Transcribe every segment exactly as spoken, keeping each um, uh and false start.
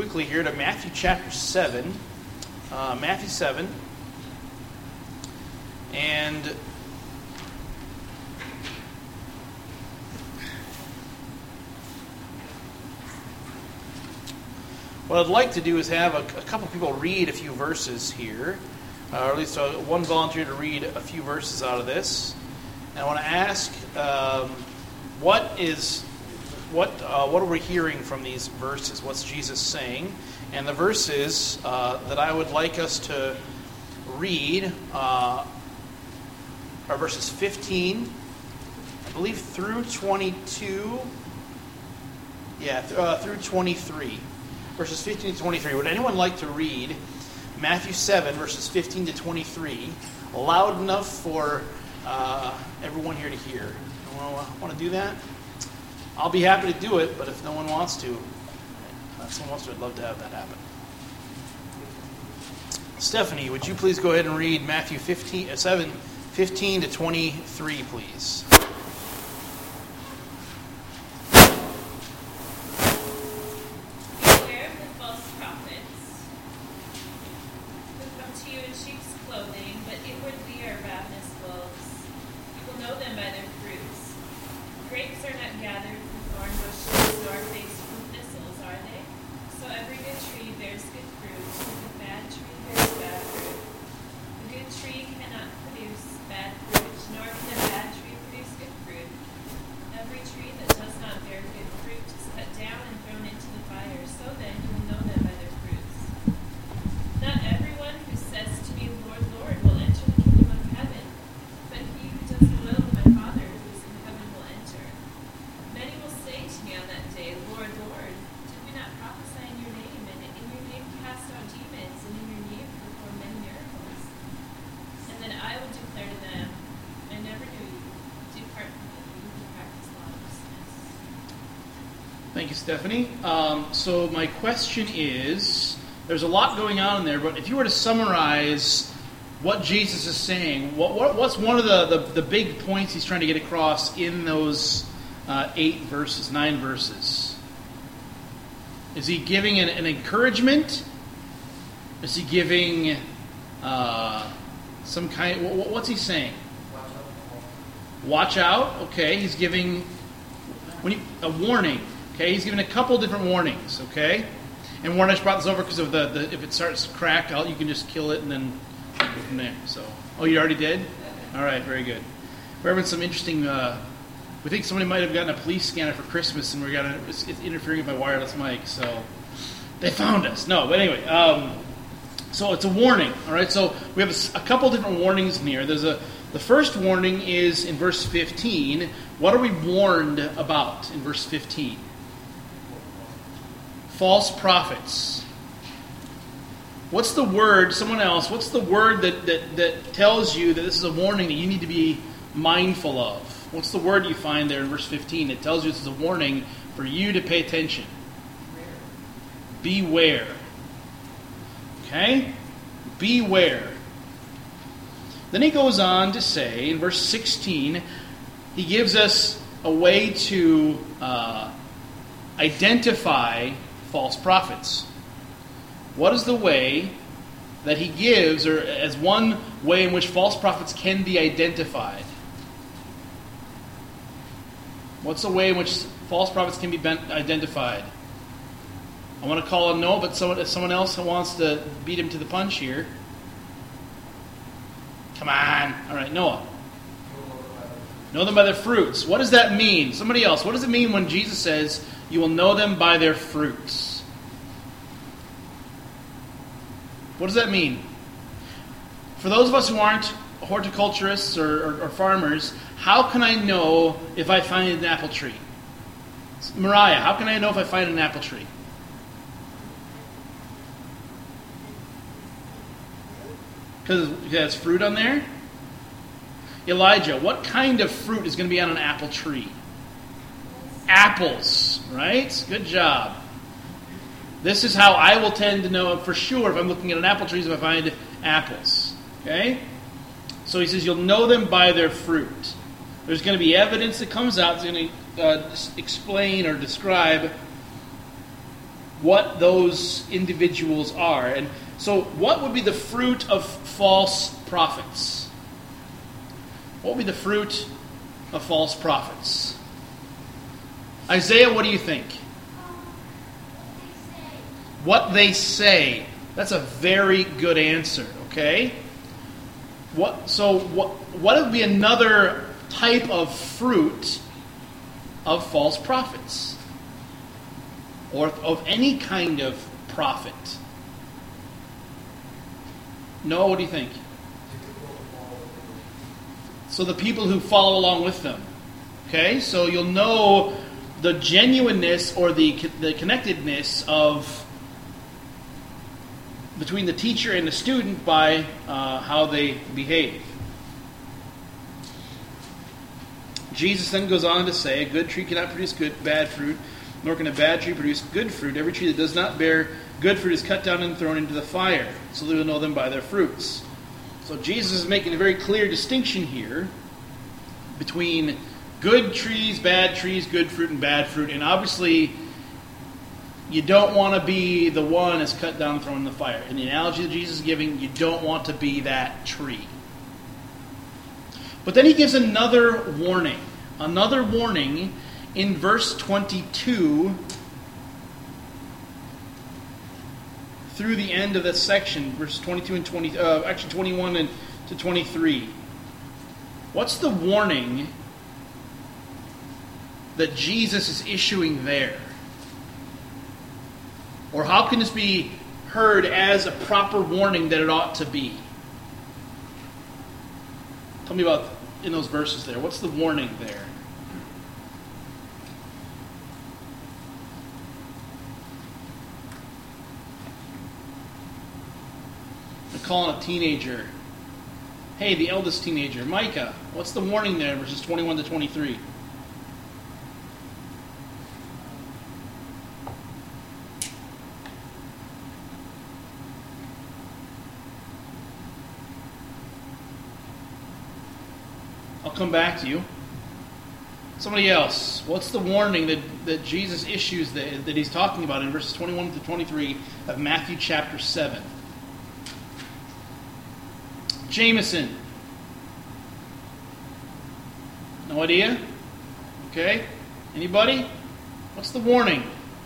quickly here to Matthew chapter seven. Uh, Matthew seven. And what I'd like to do is have a, a couple people read a few verses here, uh, or at least uh, one volunteer to read a few verses out of this. And I want to ask, um, what is what uh, what are we hearing from these verses? What's Jesus saying? And the verses uh, that I would like us to read uh, are verses fifteen, I believe, through twenty-two. Yeah, th- uh, through twenty-three. Verses fifteen to twenty-three. Would anyone like to read Matthew seven, verses fifteen to twenty-three, loud enough for uh, everyone here to hear? Want to do that? I'll be happy to do it, but if no one wants to, if someone wants to, I'd love to have that happen. Stephanie, would you please go ahead and read Matthew fifteen, uh, seven, fifteen to twenty-three, please? Thank you, Stephanie. Um, so my question is, there's a lot going on in there, but if you were to summarize what Jesus is saying, what, what, what's one of the, the, the big points he's trying to get across in those uh, eight verses, nine verses? Is he giving an, an encouragement? Is he giving uh, some kind? What, what's he saying? Watch out. Okay, he's giving when you, a warning. Okay, he's giving a couple different warnings. Okay, and Warren, I just brought this over because of the, the if it starts to crack, I'll, you can just kill it and then go from there. So, oh, you already did? All right, very good. We're having some interesting. Uh, we think somebody might have gotten a police scanner for Christmas, and we're gonna it's, it's interfering with my wireless mic. So they found us. No, but anyway. Um, so it's a warning. All right. So we have a, a couple different warnings in here. There's a the first warning is in verse fifteen. What are we warned about in verse fifteen? False prophets. What's the word, someone else, what's the word that, that, that tells you that this is a warning that you need to be mindful of? What's the word you find there in verse fifteen that tells you this is a warning for you to pay attention? Beware. Okay? Beware. Then he goes on to say, in verse sixteen, he gives us a way to uh, identify false prophets. What is the way that he gives, or as one way in which false prophets can be identified? What's the way in which false prophets can be identified? I want to call a no, but someone, if someone else wants to beat him to the punch here. Come on. All right, Noah. Know them by their fruits. What does that mean? Somebody else. What does it mean when Jesus says, you will know them by their fruits? What does that mean? For those of us who aren't horticulturists or, or, or farmers, how can I know if I find an apple tree? Mariah, how can I know if I find an apple tree? Because it has fruit on there? Elijah, what kind of fruit is going to be on an apple tree? Apples, right? Good job. This is how I will tend to know for sure if I'm looking at an apple tree, if I find apples. Okay? So he says you'll know them by their fruit. There's going to be evidence that comes out that's going to uh, explain or describe what those individuals are. And so what would be the fruit of false prophets? What would be the fruit of false prophets? Isaiah, what do you think? What they say. That's a very good answer, okay? What so what what would be another type of fruit of false prophets? Or of any kind of prophet? No, what do you think? So the people who follow along with them. Okay, so you'll know the genuineness or the the connectedness of between the teacher and the student by uh, how they behave. Jesus then goes on to say, a good tree cannot produce good bad fruit, nor can a bad tree produce good fruit. Every tree that does not bear good fruit is cut down and thrown into the fire. So they will know them by their fruits. So Jesus is making a very clear distinction here between good trees, bad trees, good fruit, and bad fruit. And obviously, you don't want to be the one that's cut down and thrown in the fire. In the analogy that Jesus is giving, you don't want to be that tree. But then he gives another warning. Another warning in verse twenty-two through the end of this section, verses twenty-two and twenty, uh, actually twenty-one and to twenty-three. What's the warning that Jesus is issuing there? Or how can this be heard as a proper warning that it ought to be? Tell me about in those verses there. What's the warning there? I'm calling a teenager. Hey, the eldest teenager, Micah. What's the warning there in verses twenty-one to twenty-three? I'll come back to you. Somebody else. What's the warning that, that Jesus issues that, that he's talking about in verses twenty-one to twenty-three of Matthew chapter seven? Jameson. No idea? Okay. Anybody? What's the warning?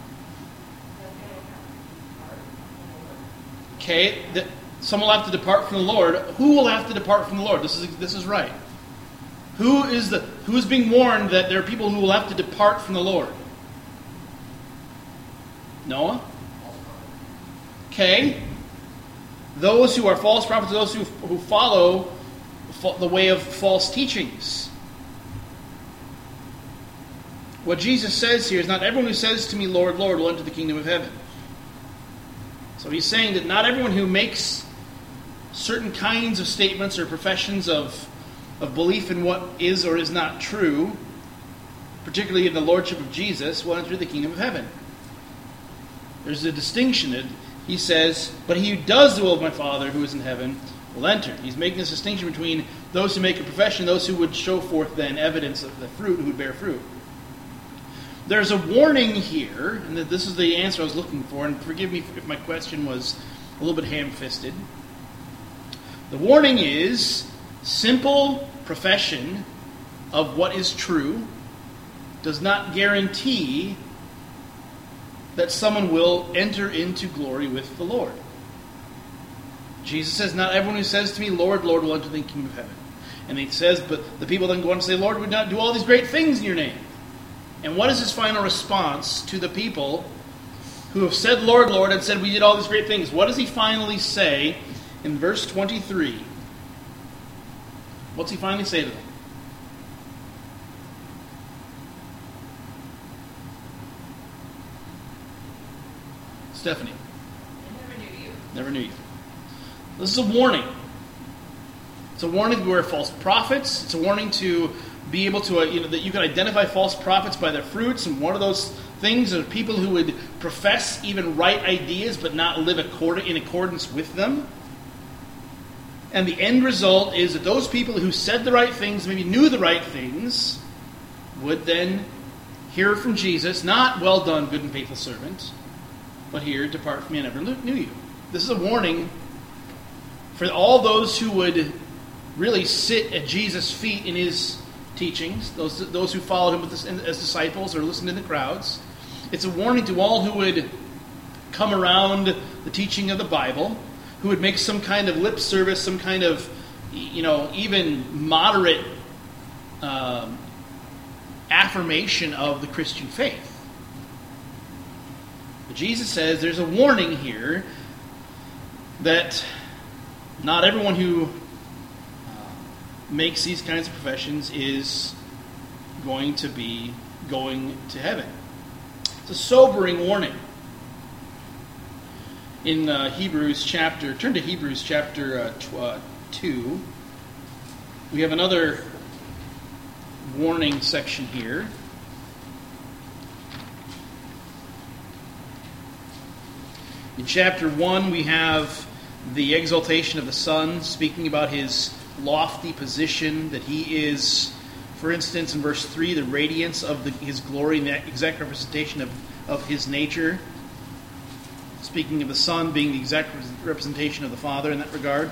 Okay. That some will have to depart from the Lord. Who will have to depart from the Lord? This is this is right. Who is the who is being warned that there are people who will have to depart from the Lord? Noah? Okay. Those who are false prophets, those who, who follow the way of false teachings. What Jesus says here is, not everyone who says to me, Lord, Lord, will enter the kingdom of heaven. So he's saying that not everyone who makes certain kinds of statements or professions of of belief in what is or is not true, particularly in the lordship of Jesus, will enter the kingdom of heaven. There's a distinction that he says, but he who does the will of my Father who is in heaven will enter. He's making this distinction between those who make a profession, those who would show forth then evidence of the fruit, who would bear fruit. There's a warning here, and this is the answer I was looking for, and forgive me if my question was a little bit ham-fisted. The warning is, simple profession of what is true does not guarantee that someone will enter into glory with the Lord. Jesus says, not everyone who says to me, Lord, Lord, will enter the kingdom of heaven. And he says, but the people then go on to say, Lord, we not do all these great things in your name. And what is his final response to the people who have said, Lord, Lord, and said, we did all these great things? What does he finally say in verse twenty-three? What's he finally say to them? Stephanie. I never knew you. Never knew you. This is a warning. It's a warning to beware false prophets. It's a warning to be able to, uh, you know, that you can identify false prophets by their fruits. And one of those things are people who would profess even right ideas but not live accord- in accordance with them. And the end result is that those people who said the right things, maybe knew the right things, would then hear from Jesus, not, well done, good and faithful servant, but here, depart from me, I never knew you. This is a warning for all those who would really sit at Jesus' feet in his teachings, those those who followed him with this, as disciples or listened in the crowds. It's a warning to all who would come around the teaching of the Bible, who would make some kind of lip service, some kind of, you know, even moderate um, affirmation of the Christian faith. But Jesus says there's a warning here that not everyone who uh, makes these kinds of professions is going to be going to heaven. It's a sobering warning. In uh, Hebrews chapter, turn to Hebrews chapter uh, tw- uh, two. We have another warning section here. In chapter one, we have the exaltation of the Son, speaking about his lofty position, that he is, for instance, in verse three, the radiance of the, his glory, and the exact representation of, of his nature. Speaking of the Son being the exact representation of the Father in that regard.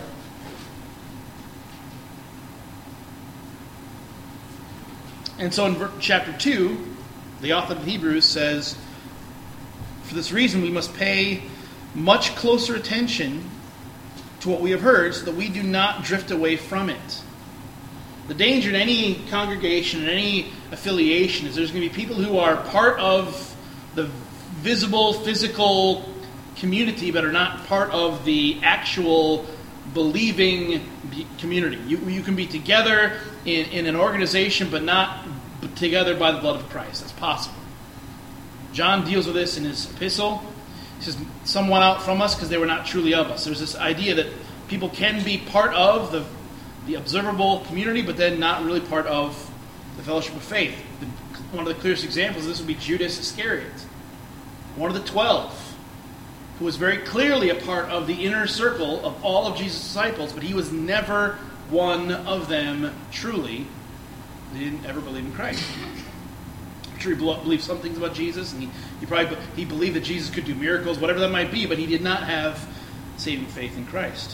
And so in chapter two, the author of Hebrews says, for this reason we must pay much closer attention to what we have heard, so that we do not drift away from it. The danger in any congregation, in any affiliation, is there's going to be people who are part of the visible, physical community, but are not part of the actual believing community. You, you can be together in, in an organization, but not together by the blood of Christ. That's possible. John deals with this in his epistle. He says, some went out from us because they were not truly of us. There's this idea that people can be part of the, the observable community, but then not really part of the fellowship of faith. The, one of the clearest examples of this would be Judas Iscariot, one of the twelve, who was very clearly a part of the inner circle of all of Jesus' disciples, but he was never one of them truly. He didn't ever believe in Christ. I'm sure he believed some things about Jesus, and he, he probably he believed that Jesus could do miracles, whatever that might be, but he did not have saving faith in Christ.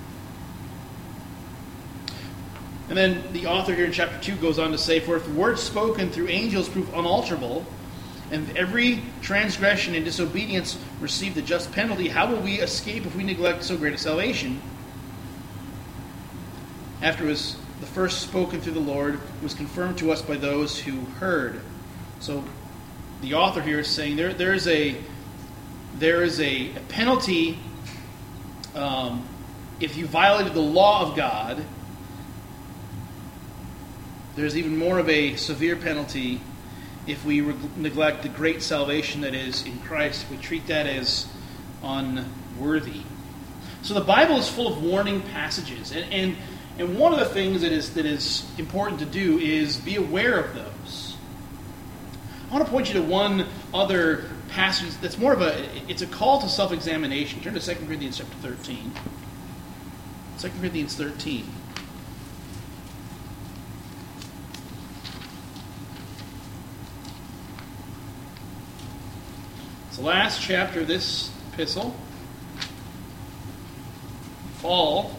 And then the author here in chapter two goes on to say, for if the words spoken through angels prove unalterable, and every transgression and disobedience receive the just penalty, how will we escape if we neglect so great a salvation? After it was the first spoken through the Lord, it was confirmed to us by those who heard. So the author here is saying there there is a there is a, a penalty um, if you violated the law of God. There's even more of a severe penalty if we re- neglect the great salvation that is in Christ, if we treat that as unworthy. So the Bible is full of warning passages, and, and and one of the things that is that is important to do is be aware of those. I want to point you to one other passage that's more of a, it's a call to self-examination. Turn to Second Corinthians chapter thirteen. Second Corinthians thirteen. It's the last chapter of this epistle. Paul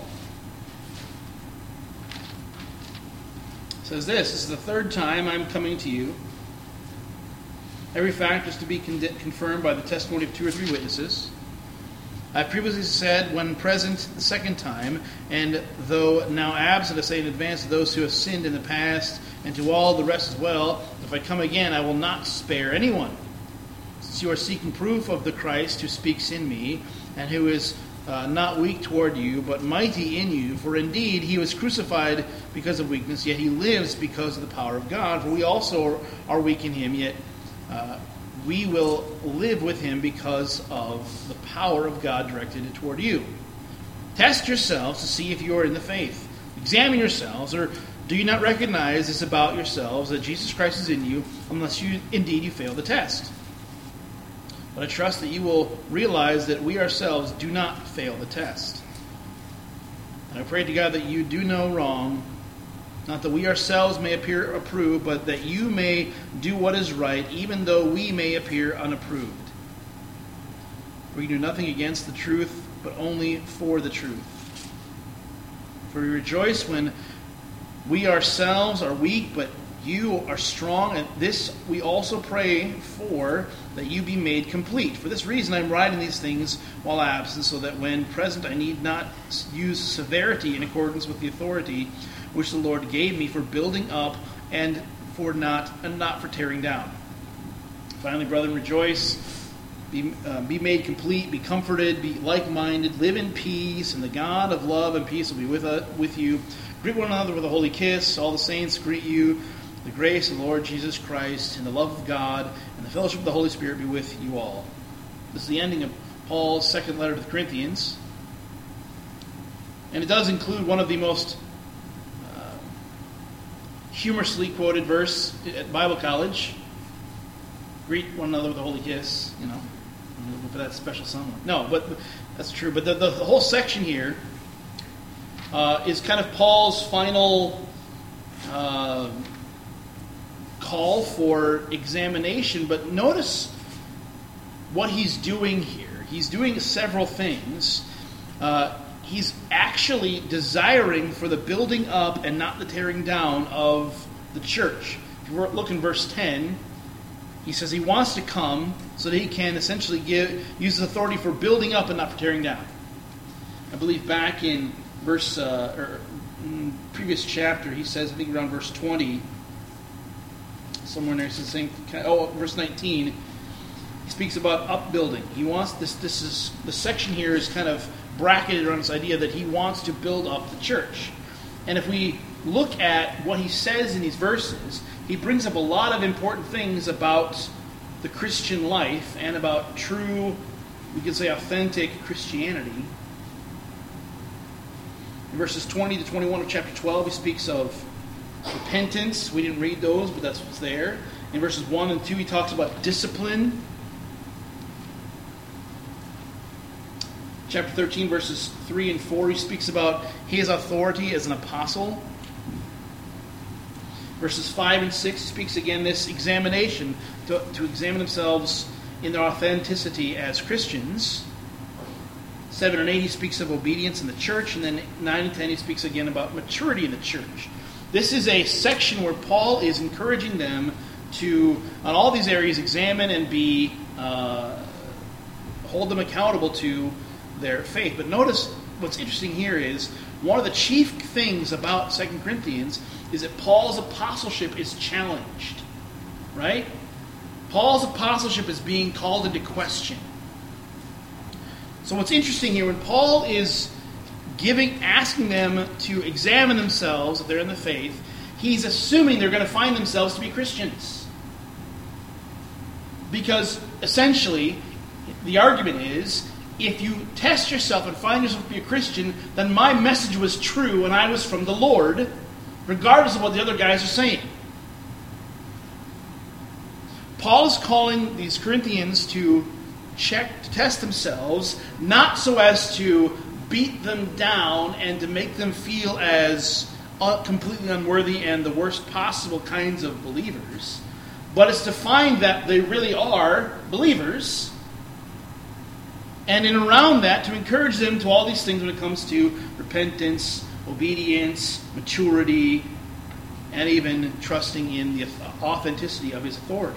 says this, this is the third time I'm coming to you. Every fact is to be con- confirmed by the testimony of two or three witnesses. I previously said when present the second time, and though now absent, I say in advance to those who have sinned in the past, and to all the rest as well, if I come again, I will not spare anyone. Since you are seeking proof of the Christ who speaks in me, and who is uh, not weak toward you, but mighty in you, for indeed he was crucified because of weakness, yet he lives because of the power of God. For we also are weak in him, yet uh, we will live with him because of the power of God directed toward you. Test yourselves to see if you are in the faith. Examine yourselves, or do you not recognize this about yourselves, that Jesus Christ is in you, unless you indeed you fail the test? But I trust that you will realize that we ourselves do not fail the test. And I pray to God that you do no wrong, not that we ourselves may appear approved, but that you may do what is right, even though we may appear unapproved. We do nothing against the truth, but only for the truth. For we rejoice when we ourselves are weak, but you are strong, and this we also pray for, that you be made complete. For this reason I am writing these things while absent, so that when present I need not use severity in accordance with the authority which the Lord gave me for building up and for not and not for tearing down. Finally, brethren, rejoice, be, uh, be made complete, be comforted, be like-minded, live in peace, and the God of love and peace will be with uh, with you. Greet one another with a holy kiss. All the saints greet you. The grace of the Lord Jesus Christ and the love of God and the fellowship of the Holy Spirit be with you all. This is the ending of Paul's second letter to the Corinthians. And it does include one of the most uh, humorously quoted verse at Bible college. Greet one another with a holy kiss, you know, for that special someone. No, but that's true. But the, the, the whole section here uh, is kind of Paul's final Uh, call for examination, but notice what he's doing here. He's doing several things. Uh, he's actually desiring for the building up and not the tearing down of the church. If you look in verse ten, he says he wants to come so that he can essentially give use his authority for building up and not for tearing down. I believe back in verse uh, or in previous chapter, he says, I think around verse twenty, somewhere in there, it's the same. Oh, verse nineteen. He speaks about upbuilding. He wants this. This is the section here is kind of bracketed around this idea that he wants to build up the church. And if we look at what he says in these verses, he brings up a lot of important things about the Christian life and about true, we could say, authentic Christianity. In verses twenty to twenty-one of chapter twelve, he speaks of repentance. We didn't read those, but that's what's there. In verses one and two, he talks about discipline. Chapter thirteen, verses three and four, he speaks about his authority as an apostle. Verses five and six, he speaks again this examination, to, to examine themselves in their authenticity as Christians. seven and eight, he speaks of obedience in the church. And then nine and ten, he speaks again about maturity in the church. This is a section where Paul is encouraging them to, on all these areas, examine and be, uh, hold them accountable to their faith. But notice what's interesting here is one of the chief things about Second Corinthians is that Paul's apostleship is challenged. Right? Paul's apostleship is being called into question. So what's interesting here, when Paul is giving, asking them to examine themselves, if they're in the faith, he's assuming they're going to find themselves to be Christians. Because essentially, the argument is, if you test yourself and find yourself to be a Christian, then my message was true and I was from the Lord, regardless of what the other guys are saying. Paul is calling these Corinthians to check, to test themselves, not so as to beat them down and to make them feel as completely unworthy and the worst possible kinds of believers, but it's to find that they really are believers, and in around that to encourage them to all these things when it comes to repentance, obedience, maturity, and even trusting in the authenticity of his authority.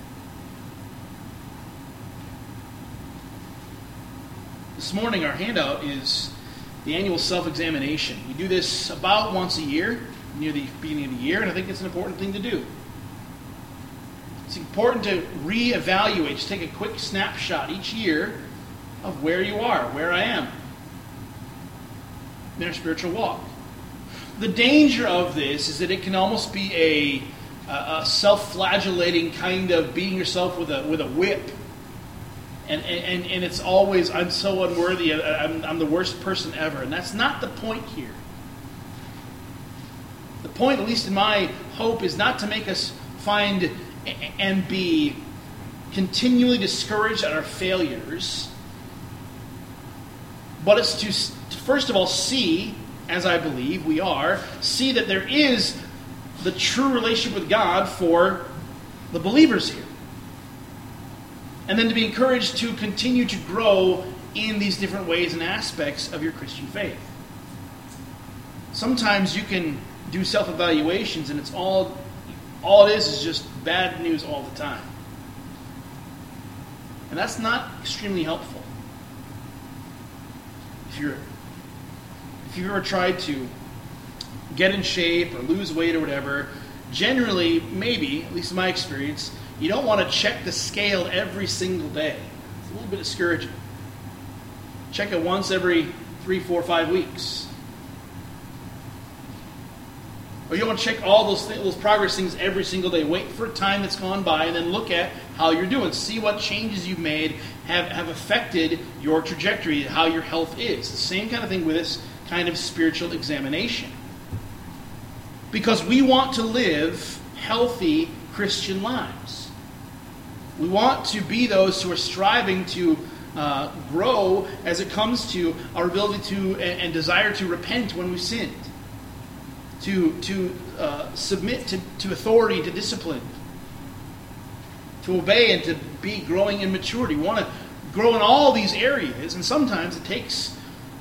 This morning, our handout is the annual self-examination. We do this about once a year, near the beginning of the year, and I think it's an important thing to do. It's important to reevaluate, just take a quick snapshot each year of where you are, where I am in our spiritual walk. The danger of this is that it can almost be a, a self-flagellating kind of beating yourself with a with a whip. And, and and it's always, I'm so unworthy, I'm, I'm the worst person ever. And that's not the point here. The point, at least in my hope, is not to make us find and be continually discouraged at our failures, but it's to, to first of all see, as I believe we are, see that there is the true relationship with God for the believers here. And then to be encouraged to continue to grow in these different ways and aspects of your Christian faith. Sometimes you can do self-evaluations and it's all, all it is is just bad news all the time. And that's not extremely helpful. If you're, if you've ever tried to get in shape or lose weight or whatever, generally, maybe, at least in my experience, you don't want to check the scale every single day. It's a little bit discouraging. Check it once every three, four, five weeks. Or you don't want to check all those th- those progress things every single day. Wait for a time that's gone by and then look at how you're doing. See what changes you've made have, have affected your trajectory, how your health is. The same kind of thing with this kind of spiritual examination. Because we want to live healthy Christian lives. We want to be those who are striving to uh, grow as it comes to our ability to and, and desire to repent when we've sinned. To, to uh, submit to, to authority, to discipline. To obey and to be growing in maturity. We want to grow in all these areas, and sometimes it takes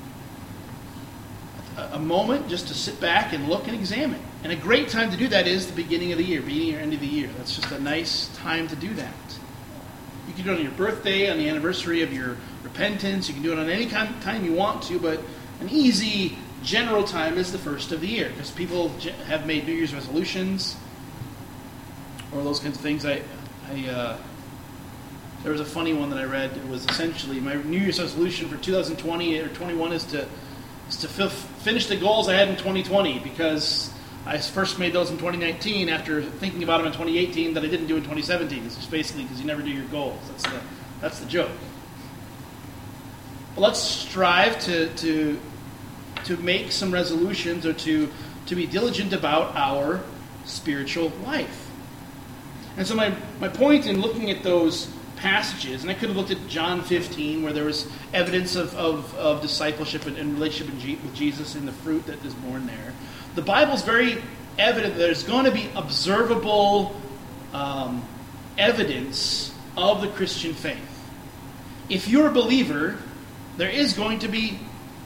a, a moment just to sit back and look and examine. And a great time to do that is the beginning of the year, beginning or end of the year. That's just a nice time to do that. You can do it on your birthday, on the anniversary of your repentance. You can do it on any kind of time you want to, but an easy general time is the first of the year, because people have made New Year's resolutions or those kinds of things. I, I uh, there was a funny one that I read. It was essentially my New Year's resolution for two thousand twenty or twenty-one is to is to f- finish the goals I had in twenty twenty, because I first made those in twenty nineteen after thinking about them in twenty eighteen that I didn't do in twenty seventeen. It's just basically because you never do your goals. That's the that's the joke. But let's strive to to to make some resolutions or to, to be diligent about our spiritual life. And so my, my point in looking at those passages, and I could have looked at John fifteen, where there was evidence of, of, of discipleship and, and relationship with Jesus and the fruit that is born there. The Bible is very evident that there's going to be observable um, evidence of the Christian faith. If you're a believer, there is going to be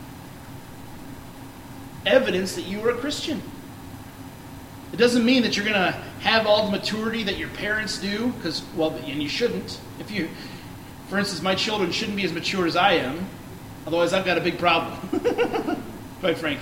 evidence that you are a Christian. It doesn't mean that you're going to have all the maturity that your parents do, because, well, and you shouldn't. If you, for instance, my children shouldn't be as mature as I am, otherwise I've got a big problem, quite frankly.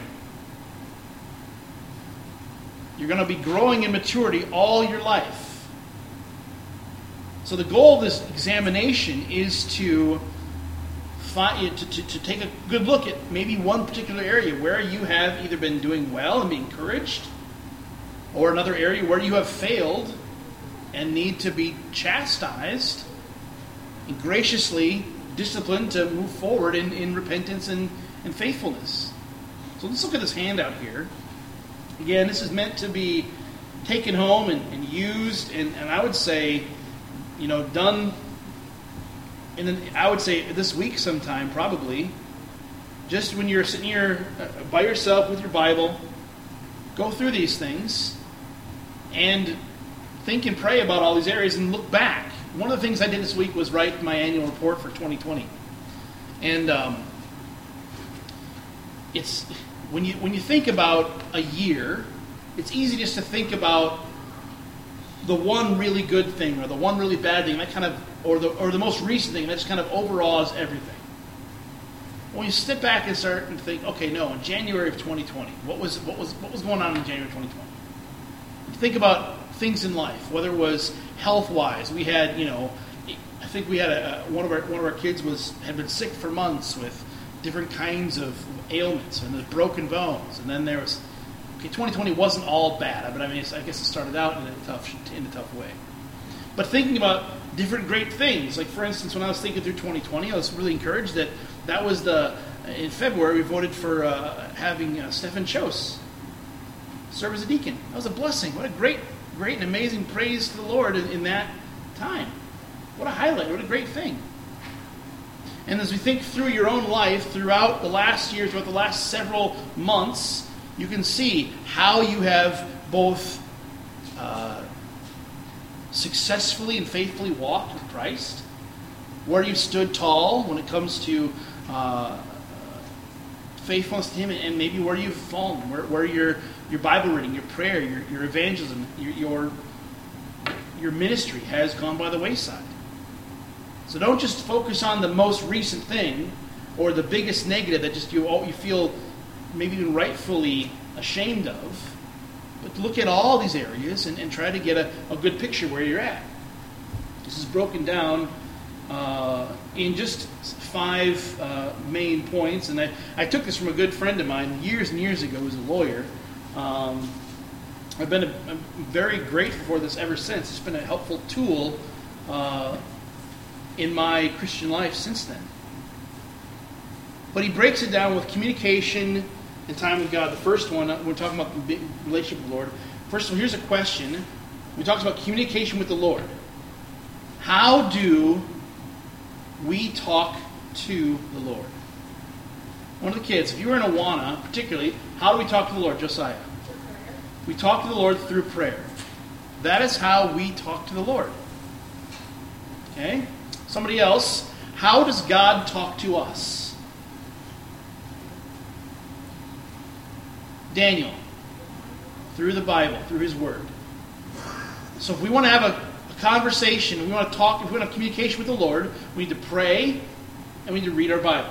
You're going to be growing in maturity all your life. So the goal of this examination is to To, to, to take a good look at maybe one particular area where you have either been doing well and be encouraged, or another area where you have failed and need to be chastised and graciously disciplined to move forward in, in repentance and, and faithfulness. So let's look at this handout here. Again, this is meant to be taken home and, and used, and, and I would say, you know, done. And then I would say this week sometime, probably, just when you're sitting here by yourself with your Bible, go through these things and think and pray about all these areas and look back. One of the things I did this week was write my annual report for twenty twenty. And um, it's when you when you think about a year, it's easy just to think about the one really good thing or the one really bad thing, that kind of, or the or the most recent thing, that just kind of overawes everything. When you step back and start and think, okay, no, in January of twenty twenty, what was what was what was going on in January twenty twenty? Think about things in life, whether it was health-wise. We had, you know, I think we had a, one of our one of our kids was had been sick for months with different kinds of ailments, and there's broken bones, and then there was. Okay, twenty twenty wasn't all bad, but I mean, I guess it started out in a tough, in a tough way. But thinking about different great things, like for instance, when I was thinking through twenty twenty, I was really encouraged that that was the in February we voted for uh, having uh, Stephen Chose serve as a deacon. That was a blessing. What a great, great and amazing praise to the Lord in, in that time. What a highlight! What a great thing. And as we think through your own life throughout the last year, throughout the last several months, you can see how you have both uh, successfully and faithfully walked with Christ, where you've stood tall when it comes to uh, faithfulness to Him, and maybe where you've fallen, where, where your your Bible reading, your prayer, your, your evangelism, your, your your ministry has gone by the wayside. So don't just focus on the most recent thing or the biggest negative that just you you feel maybe even rightfully ashamed of, but look at all these areas and, and try to get a, a good picture where you're at. This is broken down uh, in just five uh, main points, and I, I took this from a good friend of mine years and years ago who's a lawyer. Um, I've been a, I'm very grateful for this ever since. It's been a helpful tool uh, in my Christian life since then. But he breaks it down with communication and time with God. The first one, we're talking about the relationship with the Lord. First of all, here's a question. We talked about communication with the Lord. How do we talk to the Lord? One of the kids, if you were in Awana, particularly, how do we talk to the Lord, Josiah? We talk to the Lord through prayer. That is how we talk to the Lord. Okay? Somebody else, how does God talk to us? Daniel, through the Bible, through His Word. So if we want to have a, a conversation, we want to talk, if we want to have communication with the Lord, we need to pray and we need to read our Bible.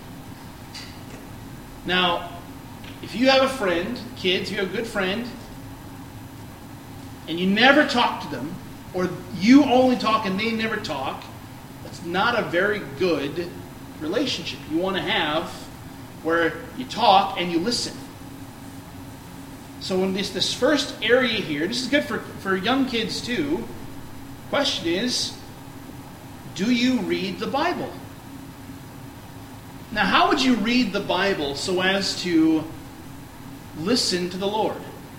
Now, if you have a friend, kids, you have a good friend, and you never talk to them, or you only talk and they never talk, that's not a very good relationship. You want to have where you talk and you listen. So in this, this first area here, this is good for, for young kids too. Question is, do you read the Bible? Now, how would you read the Bible so as to listen to the Lord?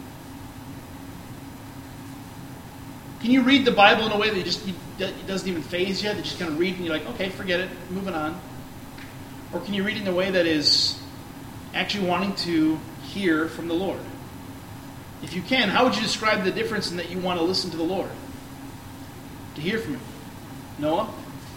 Can you read the Bible in a way that just it doesn't even faze you? That you just kind of read and you're like, okay, forget it, moving on. Or can you read it in a way that is actually wanting to hear from the Lord? If you can, how would you describe the difference in that you want to listen to the Lord? To hear from Him? Noah?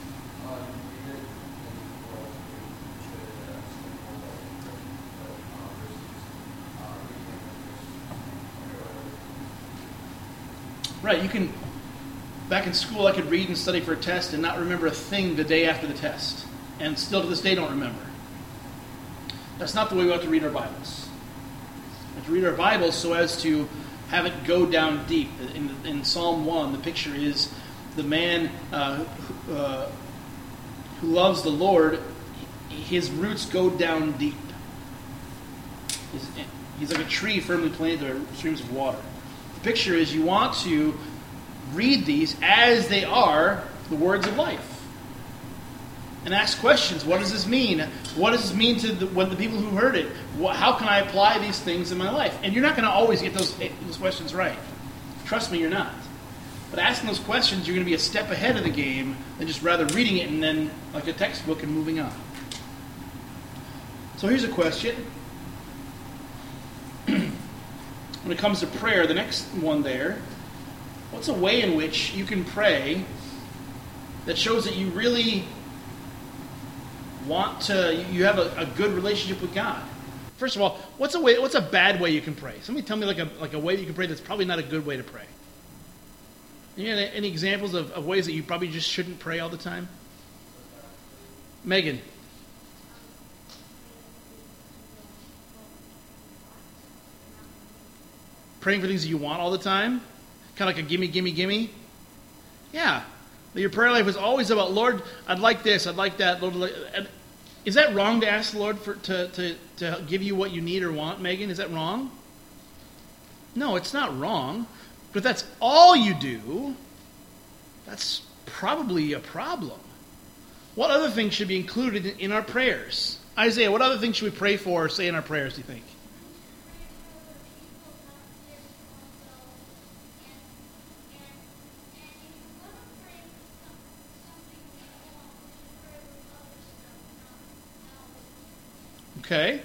Right, you can, back in school I could read and study for a test and not remember a thing the day after the test. And still to this day don't remember. That's not the way we ought to read our Bibles. We have to read our Bibles so as to have it go down deep. In, in Psalm one, the picture is the man uh, who, uh, who loves the Lord, his roots go down deep. He's, he's like a tree firmly planted to streams of water. The picture is you want to read these as they are the words of life. And ask questions. What does this mean? What does this mean to the, what the people who heard it? What, how can I apply these things in my life? And you're not going to always get those, those questions right. Trust me, you're not. But asking those questions, you're going to be a step ahead of the game than just rather reading it and then like a textbook and moving on. So here's a question. When it comes to prayer, the next one there, what's a way in which you can pray that shows that you really want to, you have a, a good relationship with God? First of all, what's a way, what's a bad way you can pray? Somebody tell me like a like a way that you can pray that's probably not a good way to pray. You know, any examples of, of ways that you probably just shouldn't pray all the time? Megan. Praying for things that you want all the time? Kind of like a gimme, gimme, gimme? Yeah. Your prayer life is always about, Lord, I'd like this, I'd like that. Lord, is that wrong to ask the Lord for, to, to, to give you what you need or want, Megan? Is that wrong? No, it's not wrong. But if that's all you do, that's probably a problem. What other things should be included in our prayers? Isaiah, what other things should we pray for or say in our prayers, do you think? Okay.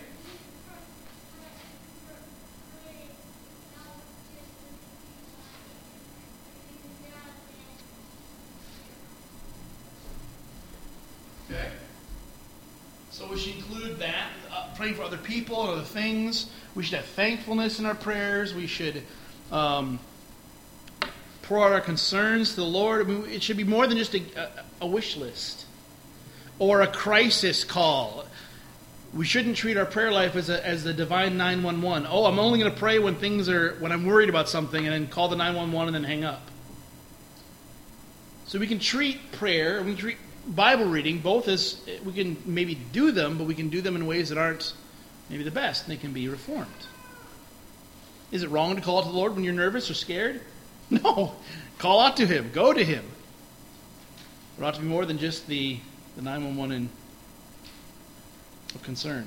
should include that, uh, praying for other people and other things. We should have thankfulness in our prayers. We should um, pour out our concerns to the Lord. I mean, it should be more than just a, a, a wish list or a crisis call. We shouldn't treat our prayer life as a, as the divine nine one one. Oh, I'm only going to pray when things are when I'm worried about something, and then call the nine one one and then hang up. So we can treat prayer, we can treat Bible reading both as we can maybe do them, but we can do them in ways that aren't maybe the best, and they can be reformed. Is it wrong to call out to the Lord when you're nervous or scared? No. Call out to Him. Go to Him. There ought to be more than just the, the nine one one in, of concern.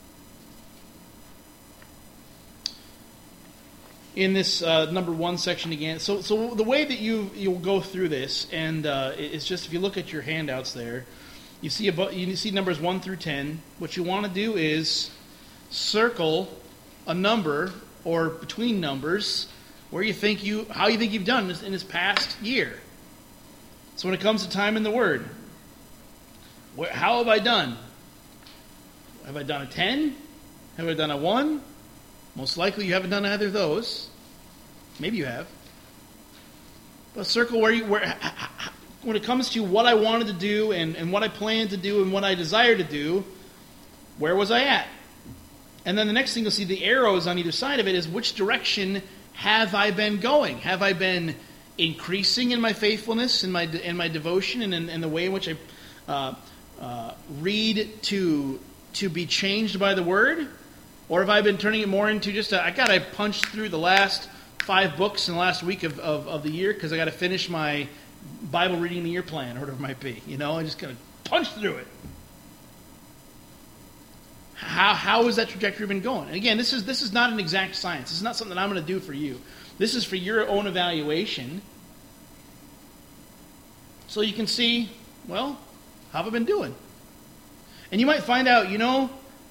In this uh, number one section again, so so the way that you you'll go through this, and uh, it's just if you look at your handouts there, you see about you see numbers one through ten. What you want to do is circle a number or between numbers where you think you how you think you've done this in this past year. So when it comes to time in the Word, where, how have I done? Have I done a ten? Have I done a one? Most likely you haven't done either of those. Maybe you have. But circle where you where when it comes to what I wanted to do and, and what I planned to do and what I desire to do, where was I at? And then the next thing you'll see, the arrows on either side of it, is which direction have I been going? Have I been increasing in my faithfulness, in my in my devotion, and in, in the way in which I uh, uh, read to to be changed by the Word? Or have I been turning it more into just a, I got to punch through the last five books in the last week of, of, of the year because I got to finish my Bible reading of the year plan, or whatever it might be. You know, I'm just going to punch through it. How how has that trajectory been going? And again, this is this is not an exact science. This is not something that I'm going to do for you. This is for your own evaluation. So you can see, well, how have I been doing? And you might find out, you know,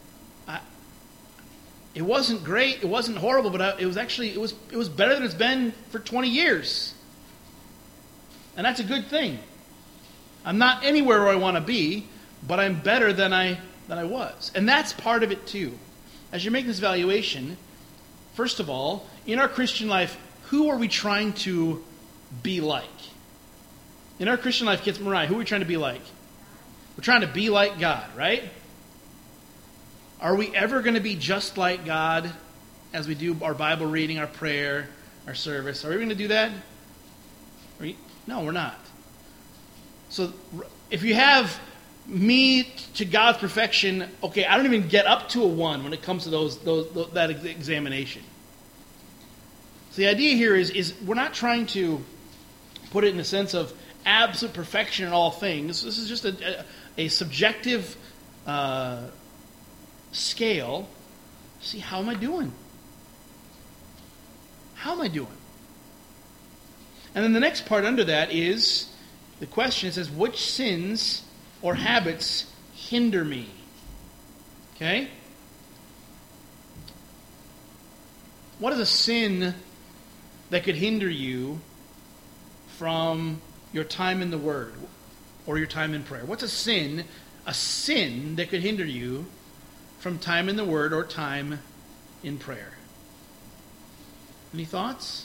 it wasn't great, it wasn't horrible, but it was actually it was it was better than it's been for twenty years. And that's a good thing. I'm not anywhere where I want to be, but I'm better than I than I was. And that's part of it too. As you make this evaluation, first of all, in our Christian life, who are we trying to be like? In our Christian life, kids, Mariah, who are we trying to be like? We're trying to be like God, right? Are we ever going to be just like God as we do our Bible reading, our prayer, our service? Are we going to do that? We, no, we're not. So if you have me to God's perfection, okay, I don't even get up to a one when it comes to those, those, those that examination. So the idea here is, is we're not trying to put it in the sense of absolute perfection in all things. This is just a, a, a subjective uh scale. See, how am I doing? How am I doing? And then the next part under that is the question. It says, which sins or habits hinder me? Okay? What is a sin that could hinder you from your time in the Word or your time in prayer? What's a sin, a sin that could hinder you from time in the Word or time in prayer? Any thoughts?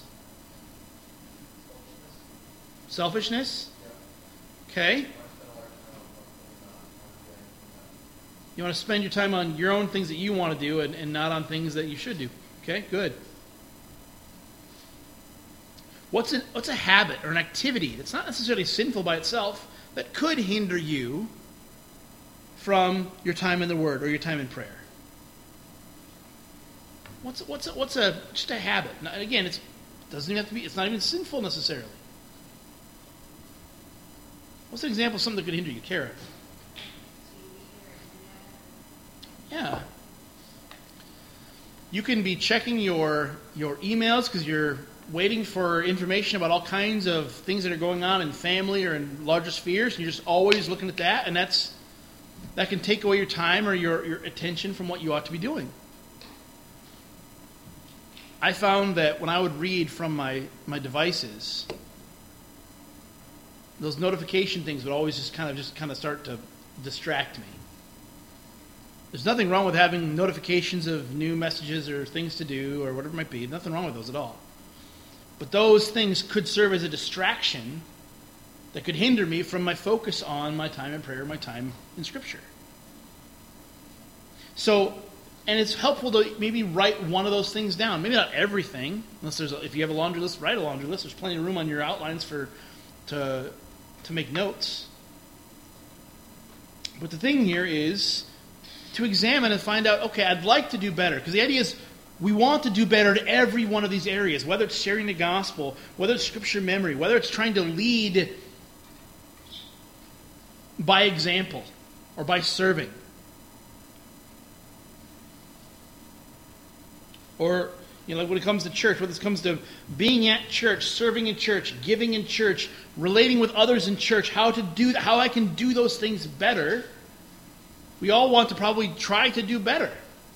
Selfishness? Okay. You want to spend your time on your own things that you want to do and, and not on things that you should do. Okay, good. What's a, what's a habit or an activity that's not necessarily sinful by itself that could hinder you from your time in the Word or your time in prayer? What's what's a, what's a just a habit? Now, again, it doesn't even have to be. It's not even sinful necessarily. What's an example of something that could hinder you, Kara? Yeah. You can be checking your your emails because you're waiting for information about all kinds of things that are going on in family or in larger spheres, and you're just always looking at that, and that's that can take away your time or your, your attention from what you ought to be doing. I found that when I would read from my, my devices, those notification things would always just kind of just kind of start to distract me. There's nothing wrong with having notifications of new messages or things to do or whatever it might be. Nothing wrong with those at all. But those things could serve as a distraction that could hinder me from my focus on my time in prayer, my time in Scripture. So, and it's helpful to maybe write one of those things down. Maybe not everything, unless there's a, if you have a laundry list, write a laundry list. There's plenty of room on your outlines for to to make notes. But the thing here is to examine and find out, okay, I'd like to do better. Because the idea is we want to do better in every one of these areas, whether it's sharing the gospel, whether it's Scripture memory, whether it's trying to lead by example or by serving. Or, you know, like when it comes to church, when it comes to being at church, serving in church, giving in church, relating with others in church, how to do how I can do those things better. We all want to probably try to do better.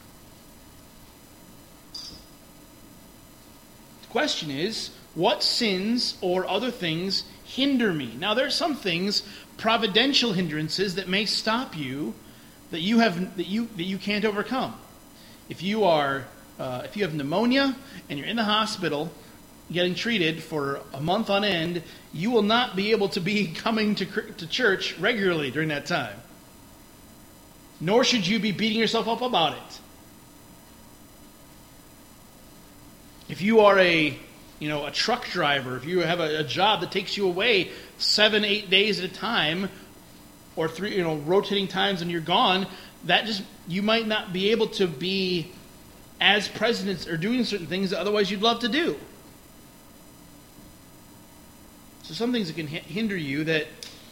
The question is, what sins or other things hinder me? Now, there are some things, providential hindrances, that may stop you, that you have that you that you can't overcome. If you are Uh, if you have pneumonia and you're in the hospital getting treated for a month on end, you will not be able to be coming to, to church regularly during that time. Nor should you be beating yourself up about it. If you are a, you know, a truck driver, if you have a, a job that takes you away seven, eight days at a time, or three, you know, rotating times and you're gone, that just you might not be able to be as presidents are doing certain things that otherwise you'd love to do. So some things that can hinder you that,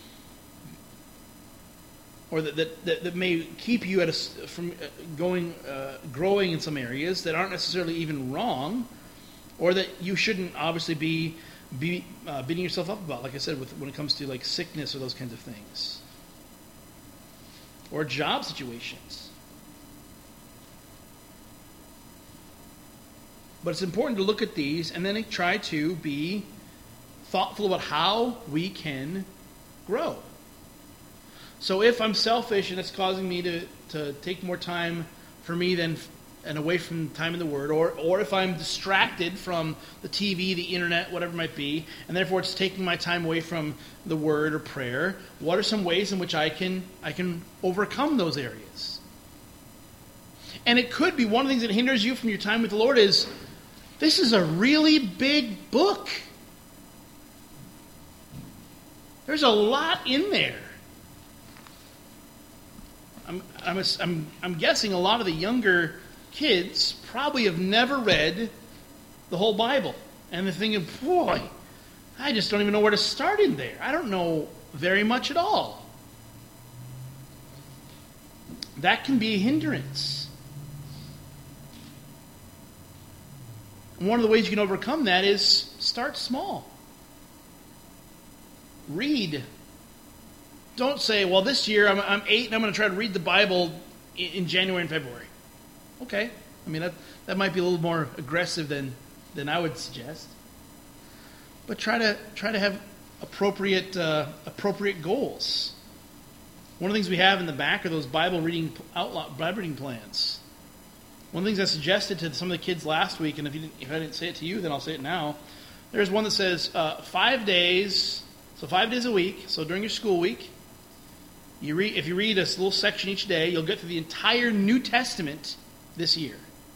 or that that, that, that may keep you at a, from going, uh, growing in some areas that aren't necessarily even wrong, or that you shouldn't obviously be be uh, beating yourself up about. Like I said, with when it comes to like sickness or those kinds of things, or job situations. But it's important to look at these and then try to be thoughtful about how we can grow. So if I'm selfish and it's causing me to, to take more time for me than and away from time in the Word, or or if I'm distracted from the T V, the internet, whatever it might be, and therefore it's taking my time away from the Word or prayer, what are some ways in which I can I can overcome those areas? And it could be one of the things that hinders you from your time with the Lord is, this is a really big book. There's a lot in there. I'm, I'm, I'm, I'm guessing a lot of the younger kids probably have never read the whole Bible. And they're thinking, boy, I just don't even know where to start in there. I don't know very much at all. That can be a hindrance. One of the ways you can overcome that is start small. Read. Don't say, well, this year I'm, I'm eight and I'm going to try to read the Bible in, in January and February. Okay. I mean, that, that might be a little more aggressive than, than I would suggest. But try to try to have appropriate uh, appropriate goals. One of the things we have in the back are those Bible reading outline, Bible reading plans. One of the things I suggested to some of the kids last week, and if, you didn't, if I didn't say it to you, then I'll say it now. There's one that says uh, five days, so five days a week, so during your school week, you read. If you read a little section each day, you'll get through the entire New Testament this year.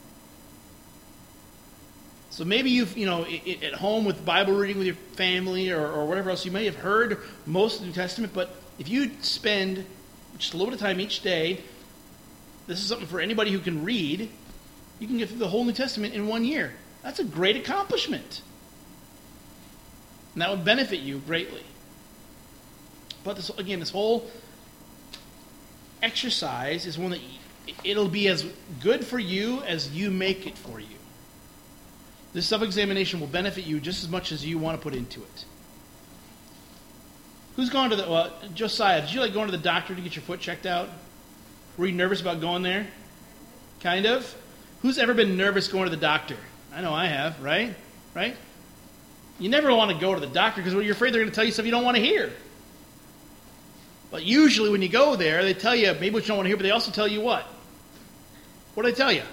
So maybe you've, you know, it, it, at home with Bible reading with your family or, or whatever else, you may have heard most of the New Testament, but if you spend just a little bit of time each day, this is something for anybody who can read, you can get through the whole New Testament in one year. That's a great accomplishment. And that would benefit you greatly. But this, again, this whole exercise is one that it'll be as good for you as you make it for you. This self-examination will benefit you just as much as you want to put into it. Who's gone to the, well, Josiah, did you like going to the doctor to get your foot checked out? Were you nervous about going there? Kind of? Who's ever been nervous going to the doctor? I know I have, right? Right? You never want to go to the doctor because you're afraid they're going to tell you stuff you don't want to hear. But usually when you go there, they tell you maybe what you don't want to hear, but they also tell you what? What did I tell you?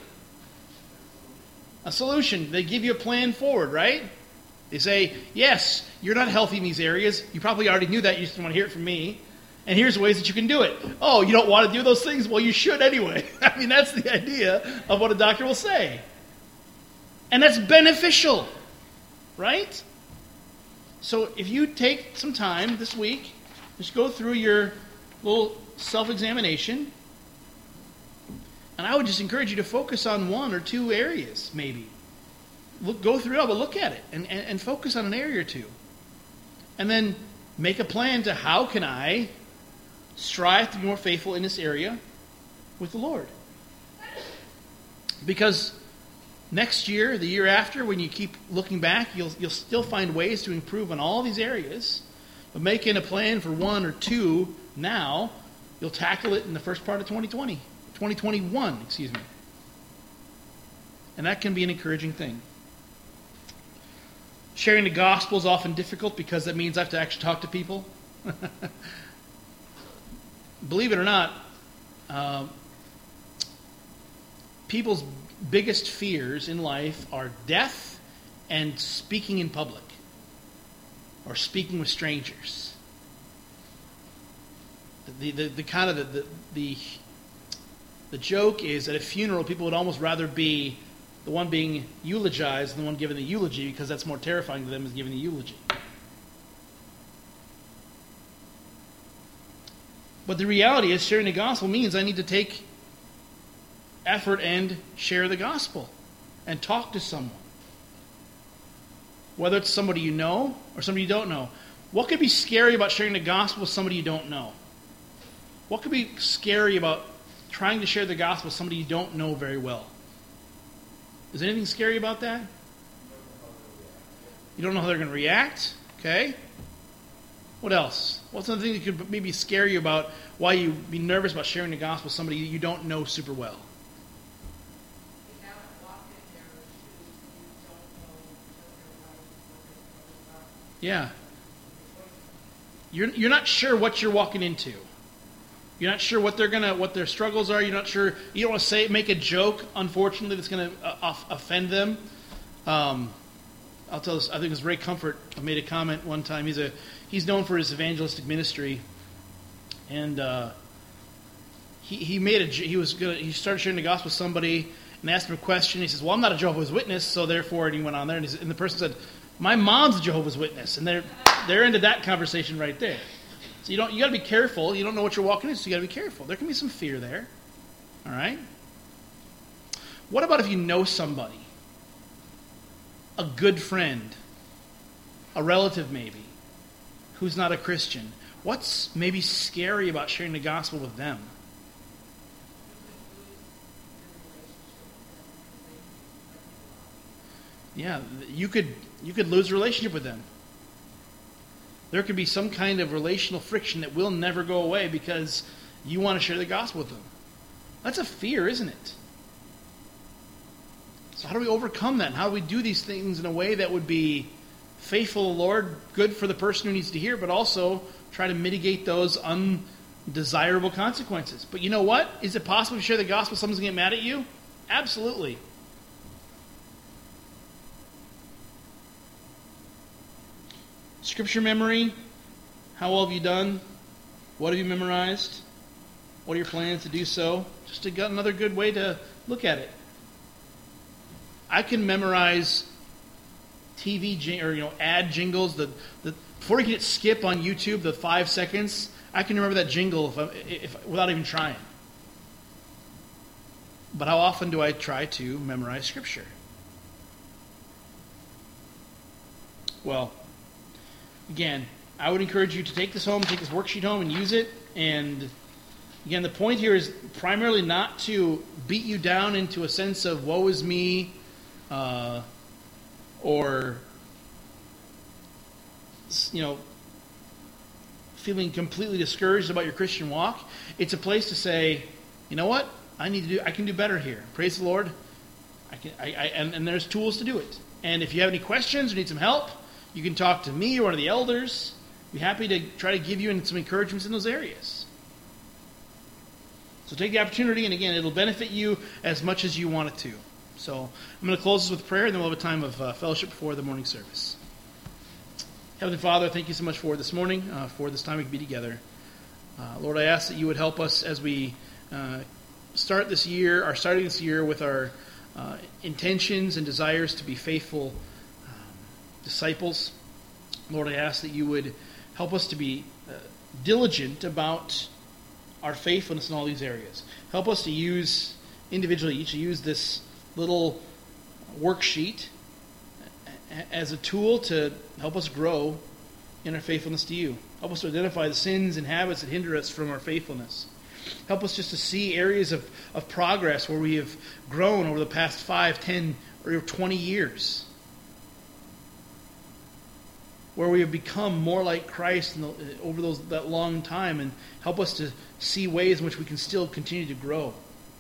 A solution. They give you a plan forward, right? They say, yes, you're not healthy in these areas. You probably already knew that. You just didn't want to hear it from me. And here's ways that you can do it. Oh, you don't want to do those things? Well, you should anyway. I mean, that's the idea of what a doctor will say. And that's beneficial, right? So if you take some time this week, just go through your little self-examination. And I would just encourage you to focus on one or two areas, maybe. Look, go through it all, but look at it and, and, and focus on an area or two. And then make a plan to how can I strive to be more faithful in this area with the Lord. Because next year, the year after, when you keep looking back, you'll you'll still find ways to improve on all these areas. But making a plan for one or two now, you'll tackle it in the first part of twenty twenty. twenty twenty-one, excuse me. And that can be an encouraging thing. Sharing the gospel is often difficult because that means I have to actually talk to people. Believe it or not, uh, people's biggest fears in life are death and speaking in public or speaking with strangers. The the, the kind of the, the the the joke is at a funeral, people would almost rather be the one being eulogized than the one giving the eulogy because that's more terrifying to them than giving the eulogy. But the reality is, sharing the gospel means I need to take effort and share the gospel and talk to someone. Whether it's somebody you know or somebody you don't know. What could be scary about sharing the gospel with somebody you don't know? What could be scary about trying to share the gospel with somebody you don't know very well? Is there anything scary about that? You don't know how they're going to react? Okay. What else? What's another thing that could maybe scare you about why you be nervous about sharing the gospel with somebody you don't know super well? Yeah. You're you're not sure what you're walking into. You're not sure what they're gonna what their struggles are. You're not sure. You don't want to say make a joke. Unfortunately, that's going to uh, offend them. Um, I'll tell this. I think it was Ray Comfort made a comment one time. He's a he's known for his evangelistic ministry, and uh, he he made a he was gonna he started sharing the gospel with somebody and asked him a question. He says, "Well, I'm not a Jehovah's Witness, so therefore," and he went on there, and, and the person said, "My mom's a Jehovah's Witness," and they're they're into that conversation right there. So you don't you got to be careful. You don't know what you're walking into, so you got to be careful. There can be some fear there. All right. What about if you know somebody, a good friend, a relative maybe, who's not a Christian? What's maybe scary about sharing the gospel with them? Yeah, you could you could lose a relationship with them. There could be some kind of relational friction that will never go away because you want to share the gospel with them. That's a fear, isn't it? So how do we overcome that? And how do we do these things in a way that would be faithful to the Lord, good for the person who needs to hear, but also try to mitigate those undesirable consequences? But you know what? Is it possible to share the gospel someone's going to get mad at you? Absolutely. Scripture memory. How well have you done? What have you memorized? What are your plans to do so? Just to get another good way to look at it. I can memorize T V jing- or you know ad jingles. The, the before you can hit skip on YouTube, the five seconds, I can remember that jingle if, I, if without even trying. But how often do I try to memorize Scripture? Well, again, I would encourage you to take this home, take this worksheet home, and use it. And again, the point here is primarily not to beat you down into a sense of woe is me, uh, or you know, feeling completely discouraged about your Christian walk. It's a place to say, you know what, I need to do. I can do better here. Praise the Lord. I can. I, I and, and there's tools to do it. And if you have any questions or need some help, you can talk to me or one of the elders. Be happy to try to give you some encouragements in those areas. So take the opportunity, and again, it'll benefit you as much as you want it to. So I'm going to close this with prayer, and then we'll have a time of uh, fellowship before the morning service. Heavenly Father, thank you so much for this morning, uh, for this time we can be together. Uh, Lord, I ask that you would help us as we uh, start this year, are starting this year with our uh, intentions and desires to be faithful um, disciples. Lord, I ask that you would help us to be uh, diligent about our faithfulness in all these areas. Help us to use, individually, each to use this little worksheet as a tool to help us grow in our faithfulness to you. Help us to identify the sins and habits that hinder us from our faithfulness. Help us just to see areas of, of progress where we have grown over the past five, ten, or twenty years. Where we have become more like Christ in the, over those that long time, and help us to see ways in which we can still continue to grow.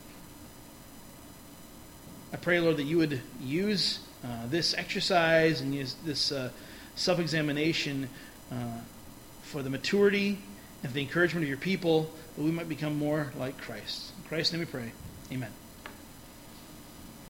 I pray, Lord, that you would use uh, this exercise and use this uh, self-examination uh, for the maturity and for the encouragement of your people, that we might become more like Christ. In Christ's name we pray. Amen.